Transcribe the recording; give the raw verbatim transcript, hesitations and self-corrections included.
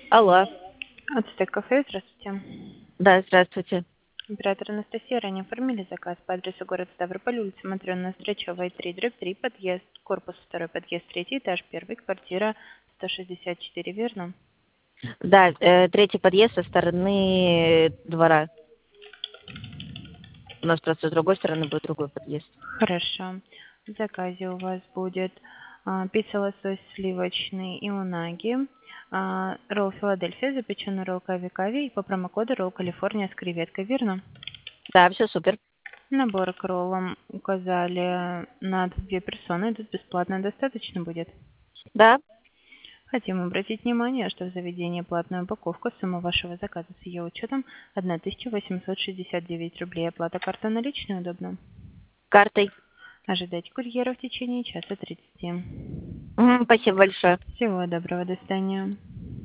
Алло. Ацтек кафе, здравствуйте. Да, здравствуйте. Оператор Анастасия, ранее оформили заказ по адресу город Ставрополь, улица Матрённая, встреча В три, дробь три, подъезд, корпус второй, подъезд третий, этаж первый, квартира сто шестьдесят четыре, верно? Да, э, третий подъезд со стороны двора. У нас просто с другой стороны будет другой подъезд. Хорошо. В заказе у вас будет а, пицца лосось сливочный и унаги, а, ролл Филадельфия, запеченный ролл кави-кави и по промокоду ролл Калифорния с креветкой, верно? Да, все супер. Набор к роллам указали на две персоны, тут бесплатно достаточно будет. Да. Хотим обратить внимание, что в заведении платная упаковка, сумма вашего заказа с ее учетом тысяча восемьсот шестьдесят девять рублей. Оплата картой наличной удобно. Картой. Ожидайте курьера в течение часа тридцати. Мгм, спасибо большое. Всего доброго, до свидания.